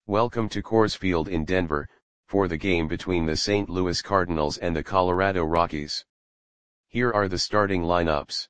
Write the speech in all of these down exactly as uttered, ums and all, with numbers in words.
Welcome to Coors Field in Denver, for the game between the Saint Louis Cardinals and the Colorado Rockies. Here are the starting lineups.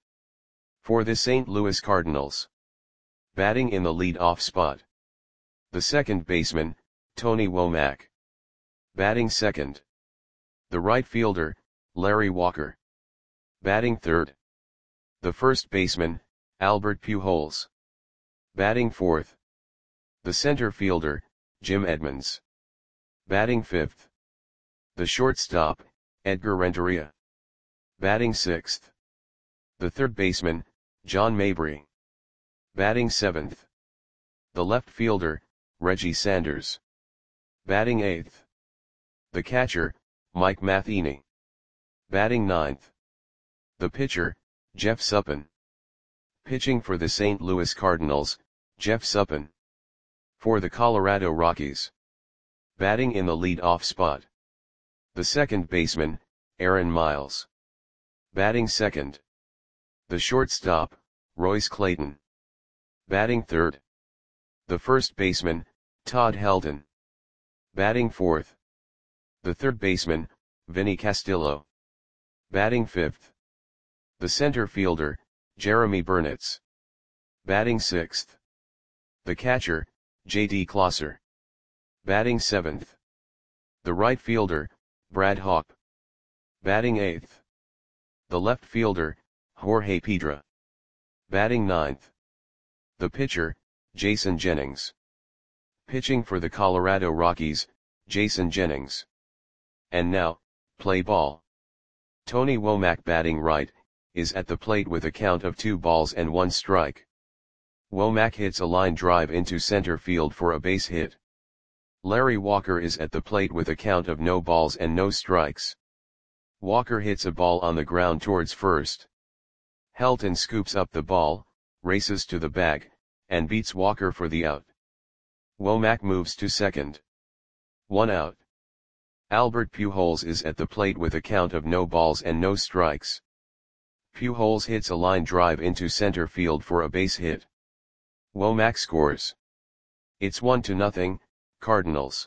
For the Saint Louis Cardinals. Batting in the lead-off spot. The second baseman, Tony Womack. Batting second. The right fielder, Larry Walker. Batting third. The first baseman, Albert Pujols. Batting fourth. The center fielder, Jim Edmonds. Batting fifth. The shortstop, Edgar Renteria. Batting sixth. The third baseman, John Mabry. Batting seventh. The left fielder, Reggie Sanders. Batting eighth. The catcher, Mike Matheny. Batting ninth. The pitcher, Jeff Suppan. Pitching for the Saint Louis Cardinals, Jeff Suppan. For the Colorado Rockies. Batting in the lead-off spot. The second baseman, Aaron Miles. Batting second. The shortstop, Royce Clayton. Batting third. The first baseman, Todd Helton. Batting fourth. The third baseman, Vinny Castillo. Batting fifth. The center fielder, Jeremy Burnitz. Batting sixth. The catcher, J D Klosser. Batting seventh. The right fielder, Brad Hawpe. Batting eighth. The left fielder, Jorge Pedra. Batting ninth. The pitcher, Jason Jennings. Pitching for the Colorado Rockies, Jason Jennings. And now, play ball. Tony Womack batting right, is at the plate with a count of two balls and one strike. Womack hits a line drive into center field for a base hit. Larry Walker is at the plate with a count of no balls and no strikes. Walker hits a ball on the ground towards first. Helton scoops up the ball, races to the bag, and beats Walker for the out. Womack moves to second. One out. Albert Pujols is at the plate with a count of no balls and no strikes. Pujols hits a line drive into center field for a base hit. Womack scores. It's one to nothing, Cardinals.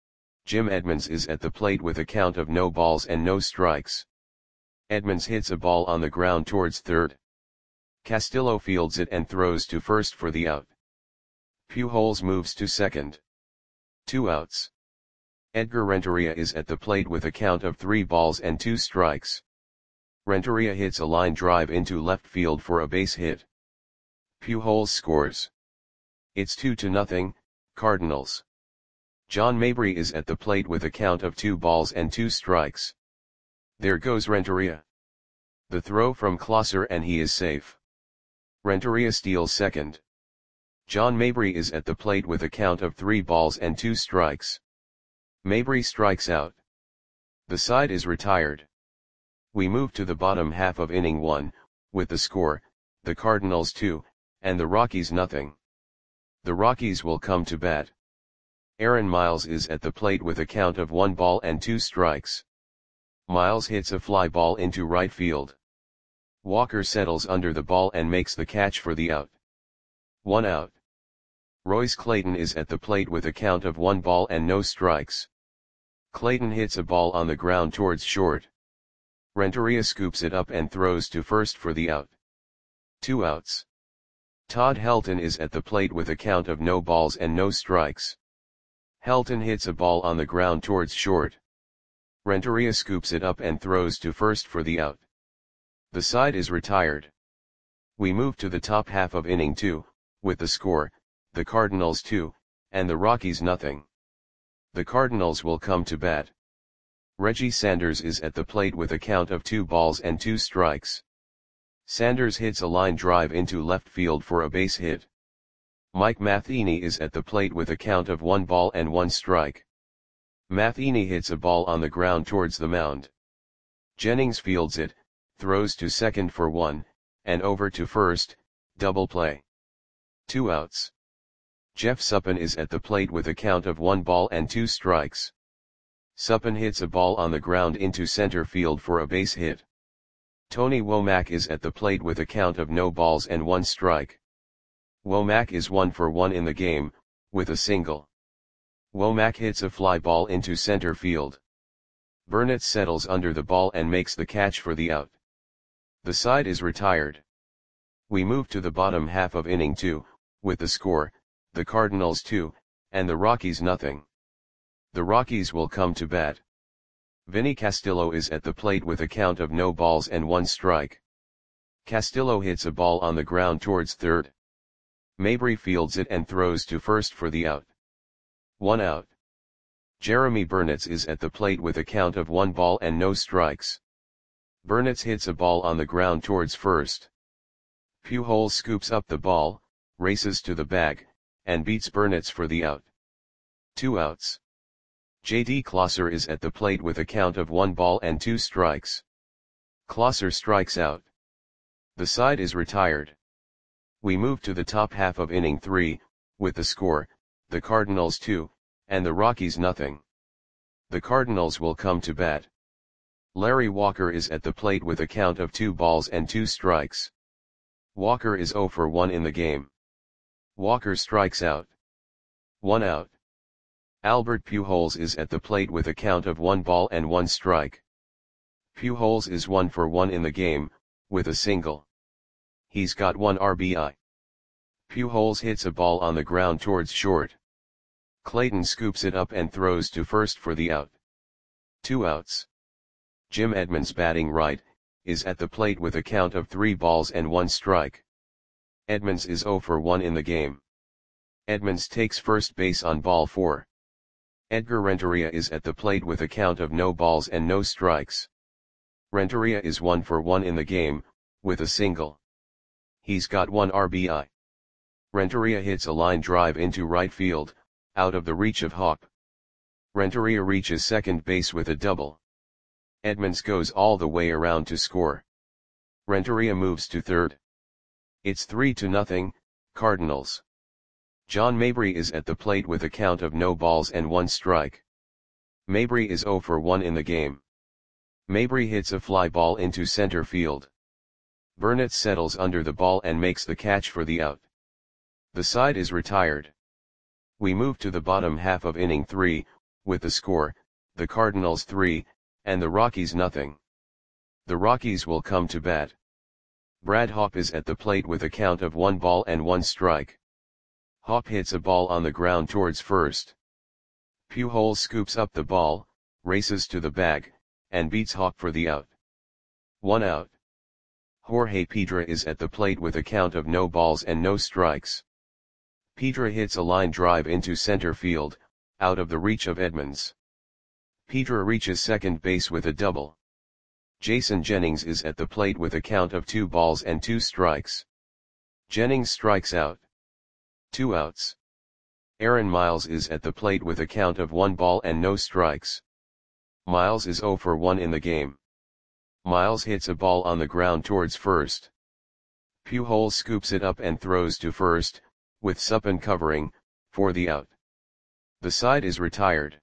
Jim Edmonds is at the plate with a count of no balls and no strikes. Edmonds hits a ball on the ground towards third. Castillo fields it and throws to first for the out. Pujols moves to second. Two outs. Edgar Renteria is at the plate with a count of three balls and two strikes. Renteria hits a line drive into left field for a base hit. Pujols scores. It's two to nothing, Cardinals. John Mabry is at the plate with a count of two balls and two strikes. There goes Renteria. The throw from Klosser and he is safe. Renteria steals second. John Mabry is at the plate with a count of three balls and two strikes. Mabry strikes out. The side is retired. We move to the bottom half of inning one, with the score, the Cardinals two, and the Rockies nothing. The Rockies will come to bat. Aaron Miles is at the plate with a count of one ball and two strikes. Miles hits a fly ball into right field. Walker settles under the ball and makes the catch for the out. One out. Royce Clayton is at the plate with a count of one ball and no strikes. Clayton hits a ball on the ground towards short. Renteria scoops it up and throws to first for the out. Two outs. Todd Helton is at the plate with a count of no balls and no strikes. Helton hits a ball on the ground towards short. Renteria scoops it up and throws to first for the out. The side is retired. We move to the top half of inning two, with the score, the Cardinals two, and the Rockies nothing. The Cardinals will come to bat. Reggie Sanders is at the plate with a count of two balls and two strikes. Sanders hits a line drive into left field for a base hit. Mike Matheny is at the plate with a count of one ball and one strike. Matheny hits a ball on the ground towards the mound. Jennings fields it, throws to second for one, and over to first, double play. Two outs. Jeff Suppan is at the plate with a count of one ball and two strikes. Suppan hits a ball on the ground into center field for a base hit. Tony Womack is at the plate with a count of no balls and one strike. Womack is one for one in the game, with a single. Womack hits a fly ball into center field. Burnett settles under the ball and makes the catch for the out. The side is retired. We move to the bottom half of inning two, with the score, the Cardinals two, and the Rockies nothing. The Rockies will come to bat. Vinny Castillo is at the plate with a count of no balls and one strike. Castillo hits a ball on the ground towards third. Mabry fields it and throws to first for the out. One out. Jeremy Burnitz is at the plate with a count of one ball and no strikes. Burnitz hits a ball on the ground towards first. Pujols scoops up the ball, races to the bag, and beats Burnitz for the out. Two outs. J D Klosser is at the plate with a count of one ball and two strikes. Klosser strikes out. The side is retired. We move to the top half of inning three, with the score, the Cardinals two, and the Rockies nothing. The Cardinals will come to bat. Larry Walker is at the plate with a count of two balls and two strikes. Walker is zero for one in the game. Walker strikes out. One out. Albert Pujols is at the plate with a count of one ball and one strike. Pujols is one for one in the game, with a single. He's got one R B I. Pujols hits a ball on the ground towards short. Clayton scoops it up and throws to first for the out. Two outs. Jim Edmonds, batting right, is at the plate with a count of three balls and one strike. Edmonds is zero for one in the game. Edmonds takes first base on ball four. Edgar Renteria is at the plate with a count of no balls and no strikes. Renteria is one for one in the game, with a single. He's got one R B I. Renteria hits a line drive into right field, out of the reach of Hawk. Renteria reaches second base with a double. Edmonds goes all the way around to score. Renteria moves to third. It's three to nothing, Cardinals. John Mabry is at the plate with a count of no balls and one strike. Mabry is zero for one in the game. Mabry hits a fly ball into center field. Burnett settles under the ball and makes the catch for the out. The side is retired. We move to the bottom half of inning three, with the score, the Cardinals three, and the Rockies nothing. The Rockies will come to bat. Brad Hawpe is at the plate with a count of one ball and one strike. Hawpe hits a ball on the ground towards first. Pujols scoops up the ball, races to the bag, and beats Hawpe for the out. One out. Jorge Pedra is at the plate with a count of no balls and no strikes. Pedra hits a line drive into center field, out of the reach of Edmonds. Pedra reaches second base with a double. Jason Jennings is at the plate with a count of two balls and two strikes. Jennings strikes out. Two outs. Aaron Miles is at the plate with a count of one ball and no strikes. Miles is zero for one in the game. Miles hits a ball on the ground towards first. Pujols scoops it up and throws to first, with Suppan covering, for the out. The side is retired.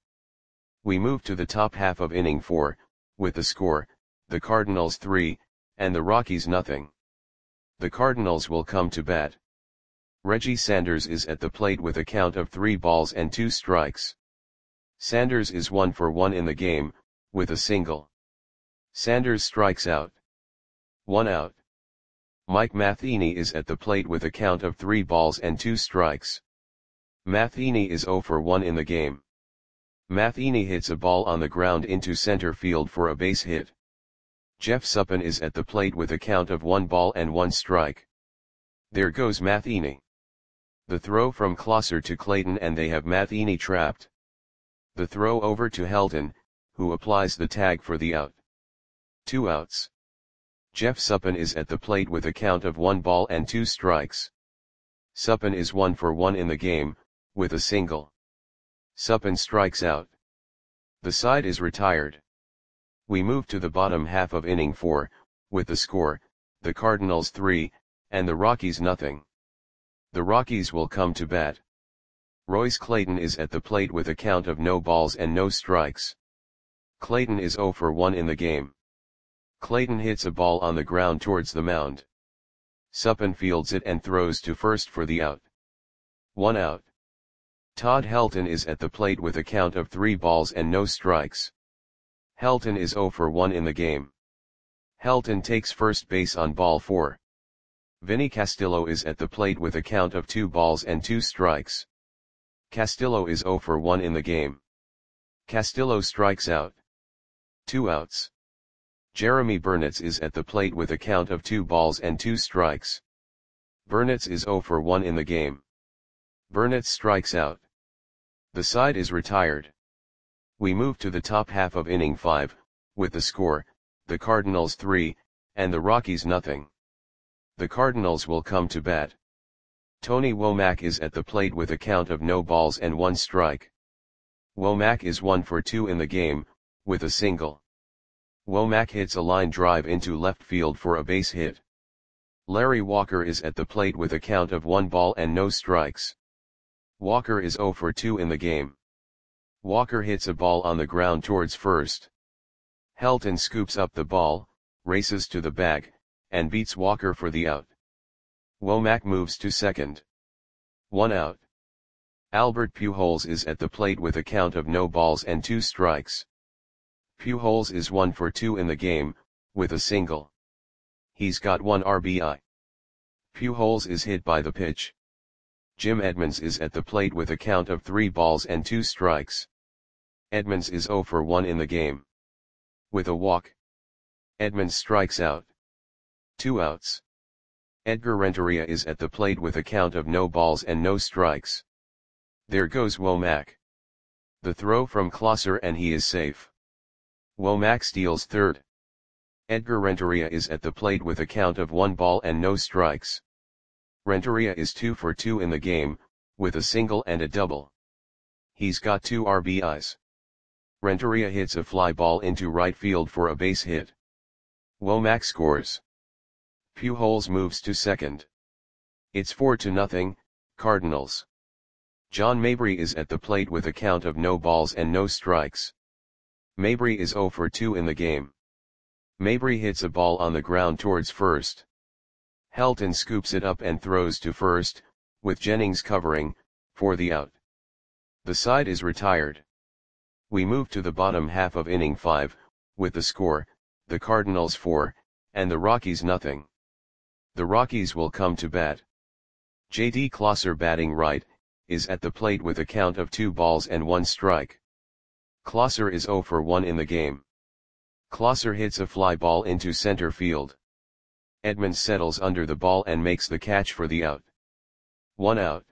We move to the top half of inning four, with the score, the Cardinals three, and the Rockies nothing. The Cardinals will come to bat. Reggie Sanders is at the plate with a count of three balls and two strikes. Sanders is one for one in the game, with a single. Sanders strikes out. One out. Mike Matheny is at the plate with a count of three balls and two strikes. Matheny is zero for one in the game. Matheny hits a ball on the ground into center field for a base hit. Jeff Suppan is at the plate with a count of one ball and one strike. There goes Matheny. The throw from Klosser to Clayton and they have Matheny trapped. The throw over to Helton, who applies the tag for the out. Two outs. Jeff Suppan is at the plate with a count of one ball and two strikes. Suppan is one for one in the game, with a single. Suppan strikes out. The side is retired. We move to the bottom half of inning four, with the score, the Cardinals three, and the Rockies nothing. The Rockies will come to bat. Royce Clayton is at the plate with a count of no balls and no strikes. Clayton is zero for one in the game. Clayton hits a ball on the ground towards the mound. Suppan fields it and throws to first for the out. One out. Todd Helton is at the plate with a count of three balls and no strikes. Helton is zero for one in the game. Helton takes first base on ball four. Vinny Castillo is at the plate with a count of two balls and two strikes. Castillo is zero for one in the game. Castillo strikes out. Two outs. Jeremy Burnitz is at the plate with a count of two balls and two strikes. Burnitz is zero for one in the game. Burnitz strikes out. The side is retired. We move to the top half of inning five, with the score, the Cardinals three, and the Rockies nothing. The Cardinals will come to bat. Tony Womack is at the plate with a count of no balls and one strike. Womack is one for two in the game, with a single. Womack hits a line drive into left field for a base hit. Larry Walker is at the plate with a count of one ball and no strikes. Walker is zero for two in the game. Walker hits a ball on the ground towards first. Helton scoops up the ball, races to the bag, and beats Walker for the out. Womack moves to second. One out. Albert Pujols is at the plate with a count of no balls and two strikes. Pujols is one for two in the game, with a single. He's got one R B I. Pujols is hit by the pitch. Jim Edmonds is at the plate with a count of three balls and two strikes. Edmonds is zero for one in the game. With a walk. Edmonds strikes out. Two outs. Edgar Renteria is at the plate with a count of no balls and no strikes. There goes Womack. The throw from Closer and he is safe. Womack steals third. Edgar Renteria is at the plate with a count of one ball and no strikes. Renteria is two for two in the game, with a single and a double. He's got two R B Is. Renteria hits a fly ball into right field for a base hit. Womack scores. Pujols moves to second. It's four to nothing, Cardinals. John Mabry is at the plate with a count of no balls and no strikes. Mabry is zero for two in the game. Mabry hits a ball on the ground towards first. Helton scoops it up and throws to first, with Jennings covering, for the out. The side is retired. We move to the bottom half of inning five, with the score, the Cardinals four, and the Rockies nothing. The Rockies will come to bat. J D Closer batting right, is at the plate with a count of two balls and one strike. Closer is zero for one in the game. Closer hits a fly ball into center field. Edmonds settles under the ball and makes the catch for the out. One out.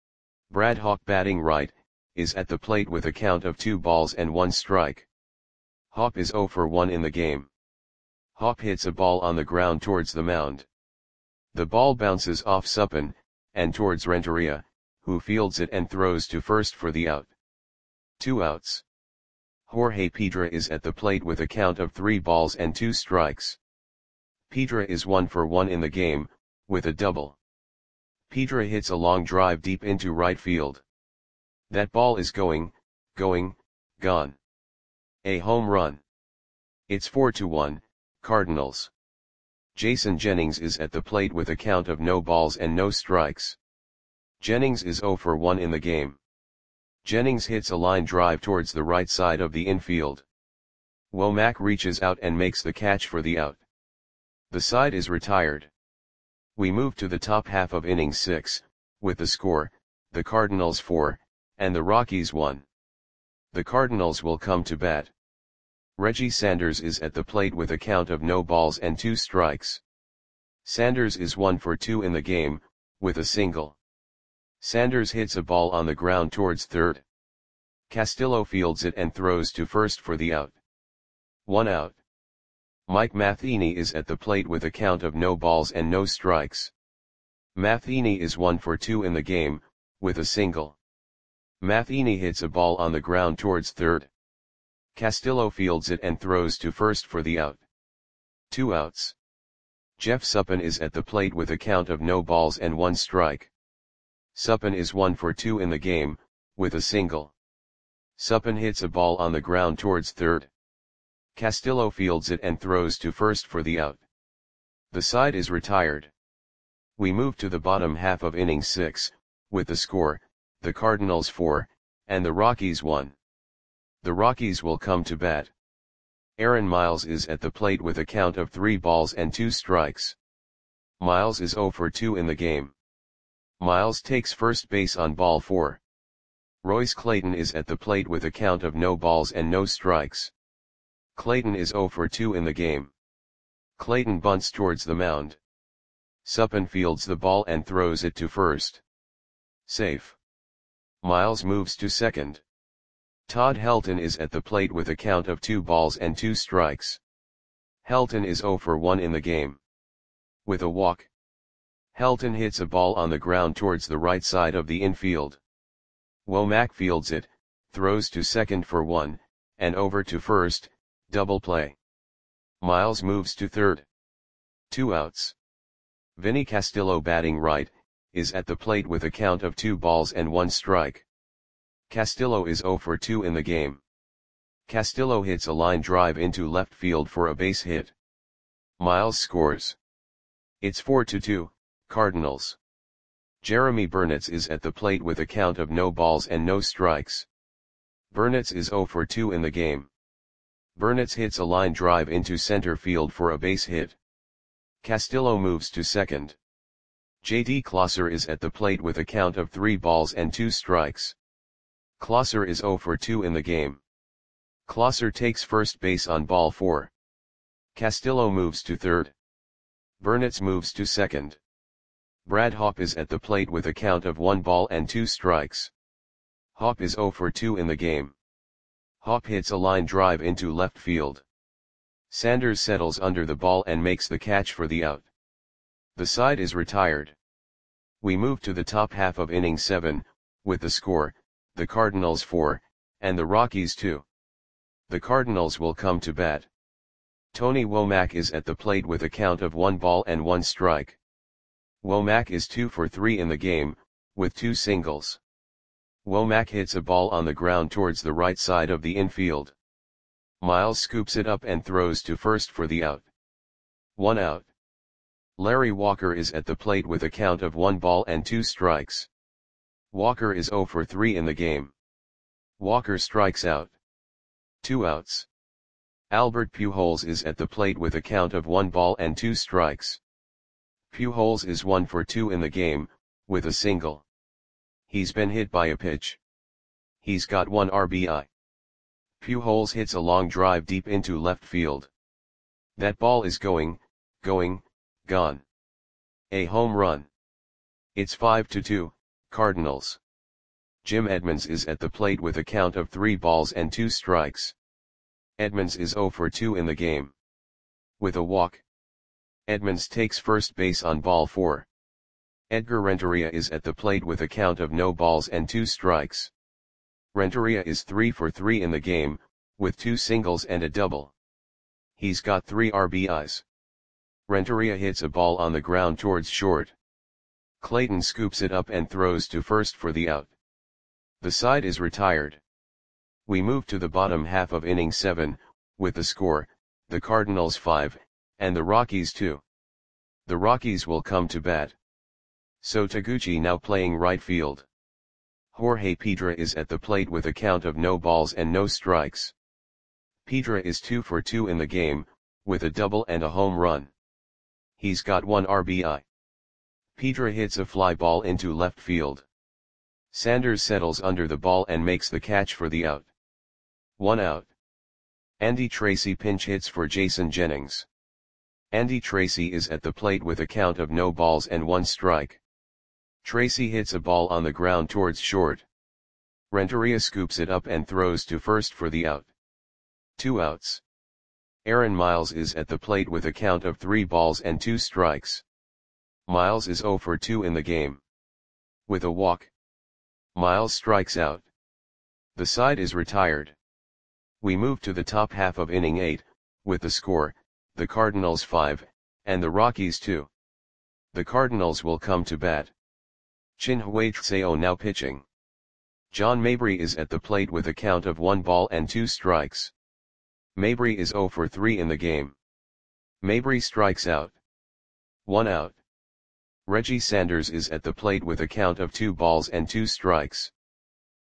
Brad Hawk batting right, is at the plate with a count of two balls and one strike. Hawk is zero for one in the game. Hawk hits a ball on the ground towards the mound. The ball bounces off Suppan, and towards Renteria, who fields it and throws to first for the out. Two outs. Jorge Pedra is at the plate with a count of three balls and two strikes. Pedra is one for one in the game, with a double. Pedra hits a long drive deep into right field. That ball is going, going, gone. A home run. It's four to one, Cardinals. Jason Jennings is at the plate with a count of no balls and no strikes. Jennings is zero for one in the game. Jennings hits a line drive towards the right side of the infield. Womack reaches out and makes the catch for the out. The side is retired. We move to the top half of inning six, with the score, the Cardinals four, and the Rockies one. The Cardinals will come to bat. Reggie Sanders is at the plate with a count of no balls and two strikes. Sanders is one for two in the game, with a single. Sanders hits a ball on the ground towards third. Castillo fields it and throws to first for the out. One out. Mike Matheny is at the plate with a count of no balls and no strikes. Matheny is one for two in the game, with a single. Matheny hits a ball on the ground towards third. Castillo fields it and throws to first for the out. Two outs. Jeff Suppan is at the plate with a count of no balls and one strike. Suppan is one for two in the game, with a single. Suppan hits a ball on the ground towards third. Castillo fields it and throws to first for the out. The side is retired. We move to the bottom half of inning six, with the score, the Cardinals four, and the Rockies one. The Rockies will come to bat. Aaron Miles is at the plate with a count of three balls and two strikes. Miles is zero for two in the game. Miles takes first base on ball four. Royce Clayton is at the plate with a count of no balls and no strikes. Clayton is zero for two in the game. Clayton bunts towards the mound. Suppan fields the ball and throws it to first. Safe. Miles moves to second. Todd Helton is at the plate with a count of two balls and two strikes. Helton is zero for one in the game. With a walk. Helton hits a ball on the ground towards the right side of the infield. Womack fields it, throws to second for one, and over to first, double play. Miles moves to third. Two outs. Vinny Castillo, batting right, is at the plate with a count of two balls and one strike. Castillo is zero for two in the game. Castillo hits a line drive into left field for a base hit. Miles scores. It's four to two, Cardinals. Jeremy Burnitz is at the plate with a count of no balls and no strikes. Burnitz is zero for two in the game. Burnitz hits a line drive into center field for a base hit. Castillo moves to second. J D Klosser is at the plate with a count of three balls and two strikes. Klosser is zero for two in the game. Klosser takes first base on ball four. Castillo moves to third. Burnitz moves to second. Brad Hopp is at the plate with a count of one ball and two strikes. Hopp is zero for two in the game. Hopp hits a line drive into left field. Sanders settles under the ball and makes the catch for the out. The side is retired. We move to the top half of inning seven, with the score, the Cardinals four, and the Rockies two. The Cardinals will come to bat. Tony Womack is at the plate with a count of one ball and one strike. Womack is two for three in the game, with two singles. Womack hits a ball on the ground towards the right side of the infield. Miles scoops it up and throws to first for the out. One out. Larry Walker is at the plate with a count of one ball and two strikes. Walker is zero for three in the game. Walker strikes out. Two outs. Albert Pujols is at the plate with a count of one ball and two strikes. Pujols is one for two in the game, with a single. He's been hit by a pitch. He's got one R B I. Pujols hits a long drive deep into left field. That ball is going, going, gone. A home run. It's five to two, Cardinals. Jim Edmonds is at the plate with a count of three balls and two strikes. Edmonds is zero for two in the game. With a walk. Edmonds takes first base on ball four. Edgar Renteria is at the plate with a count of no balls and two strikes. Renteria is three for three in the game, with two singles and a double. He's got three R B Is. Renteria hits a ball on the ground towards short. Clayton scoops it up and throws to first for the out. The side is retired. We move to the bottom half of inning seven, with the score, the Cardinals five, and the Rockies two. The Rockies will come to bat. So Taguchi now playing right field. Jorge Pedra is at the plate with a count of no balls and no strikes. Pedra is two for two in the game, with a double and a home run. He's got one R B I. Pedra hits a fly ball into left field. Sanders settles under the ball and makes the catch for the out. One out. Andy Tracy pinch hits for Jason Jennings. Andy Tracy is at the plate with a count of no balls and one strike. Tracy hits a ball on the ground towards short. Renteria scoops it up and throws to first for the out. Two outs. Aaron Miles is at the plate with a count of three balls and two strikes. Miles is zero for two in the game. With a walk. Miles strikes out. The side is retired. We move to the top half of inning eight, with the score, the Cardinals five, and the Rockies two. The Cardinals will come to bat. Chin-Hui Seo now pitching. John Mabry is at the plate with a count of one ball and two strikes. Mabry is zero for three in the game. Mabry strikes out. One out. Reggie Sanders is at the plate with a count of two balls and two strikes.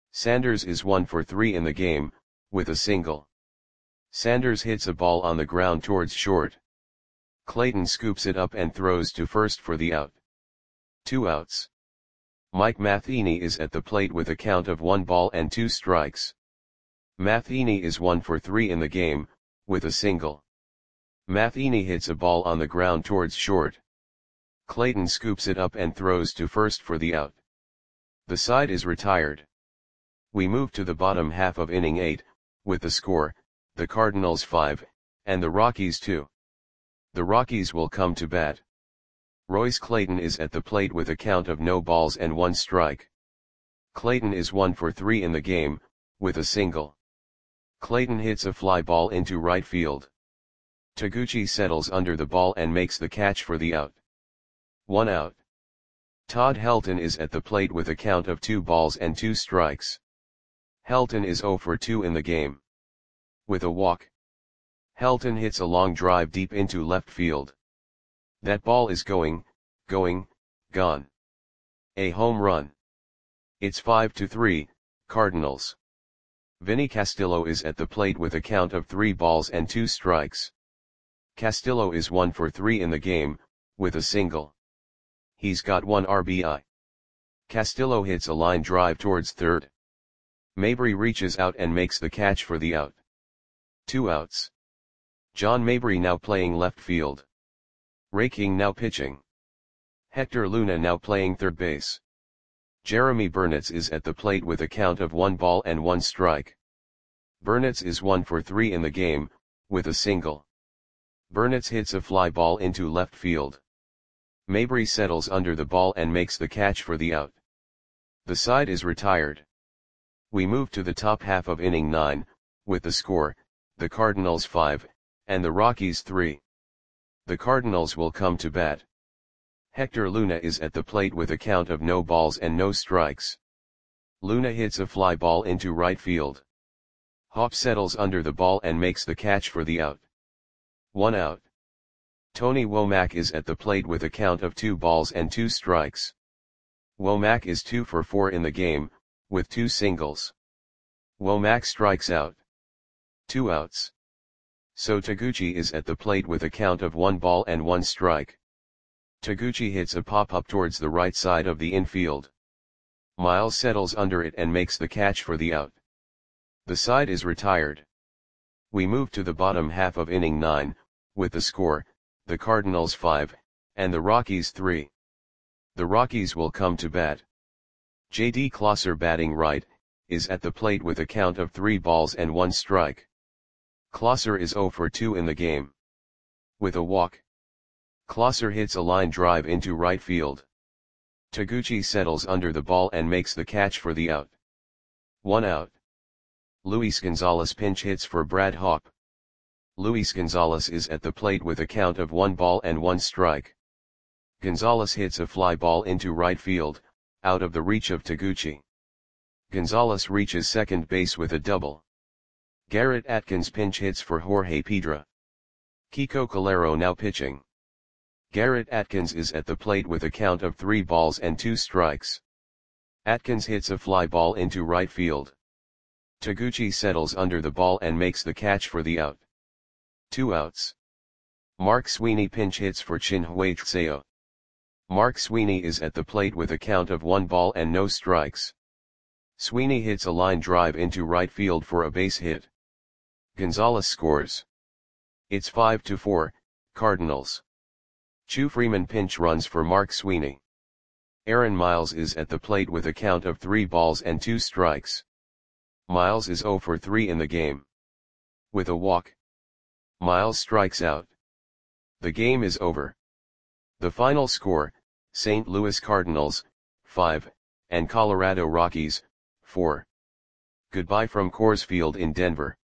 Sanders is one for three in the game, with a single. Sanders hits a ball on the ground towards short. Clayton scoops it up and throws to first for the out. Two outs. Mike Matheny is at the plate with a count of one ball and two strikes. Matheny is one for three in the game, with a single. Matheny hits a ball on the ground towards short. Clayton scoops it up and throws to first for the out. The side is retired. We move to the bottom half of inning eight, with the score, the Cardinals five, and the Rockies two. The Rockies will come to bat. Royce Clayton is at the plate with a count of no balls and one strike. Clayton is one for three in the game, with a single. Clayton hits a fly ball into right field. Taguchi settles under the ball and makes the catch for the out. One out. Todd Helton is at the plate with a count of two balls and two strikes. Helton is zero for two in the game. With a walk. Helton hits a long drive deep into left field. That ball is going, going, gone. A home run. It's five to three, Cardinals. Vinny Castillo is at the plate with a count of three balls and two strikes. Castillo is one for three in the game, with a single. He's got one R B I. Castillo hits a line drive towards third. Mabry reaches out and makes the catch for the out. Two outs. John Mabry now playing left field. Ray King now pitching. Hector Luna now playing third base. Jeremy Burnitz is at the plate with a count of one ball and one strike. Burnitz is one for three in the game, with a single. Burnitz hits a fly ball into left field. Mabry settles under the ball and makes the catch for the out. The side is retired. We move to the top half of inning nine, with the score, the Cardinals five, and the Rockies three. The Cardinals will come to bat. Hector Luna is at the plate with a count of no balls and no strikes. Luna hits a fly ball into right field. Hop settles under the ball and makes the catch for the out. One out. Tony Womack is at the plate with a count of two balls and two strikes. Womack is two for four in the game, with two singles. Womack strikes out. Two outs. So Taguchi is at the plate with a count of one ball and one strike. Taguchi hits a pop-up towards the right side of the infield. Miles settles under it and makes the catch for the out. The side is retired. We move to the bottom half of inning nine, with the score, the Cardinals five, and the Rockies three. The Rockies will come to bat. J D Klosser batting right, is at the plate with a count of three balls and one strike. Klosser is zero for two in the game. With a walk. Klosser hits a line drive into right field. Taguchi settles under the ball and makes the catch for the out. One out. Luis Gonzalez pinch hits for Brad Hawpe. Luis Gonzalez is at the plate with a count of one ball and one strike. Gonzalez hits a fly ball into right field, out of the reach of Taguchi. Gonzalez reaches second base with a double. Garrett Atkins pinch hits for Jorge Piedra. Kiko Calero now pitching. Garrett Atkins is at the plate with a count of three balls and two strikes. Atkins hits a fly ball into right field. Taguchi settles under the ball and makes the catch for the out. Two outs. Mark Sweeney pinch hits for Chinhue Seo. Mark Sweeney is at the plate with a count of one ball and no strikes. Sweeney hits a line drive into right field for a base hit. Gonzalez scores. It's five to four, Cardinals. Chu Freeman pinch runs for Mark Sweeney. Aaron Miles is at the plate with a count of three balls and two strikes. Miles is zero for three in the game. With a walk. Miles strikes out. The game is over. The final score, Saint Louis Cardinals, five, and Colorado Rockies, four. Goodbye from Coors Field in Denver.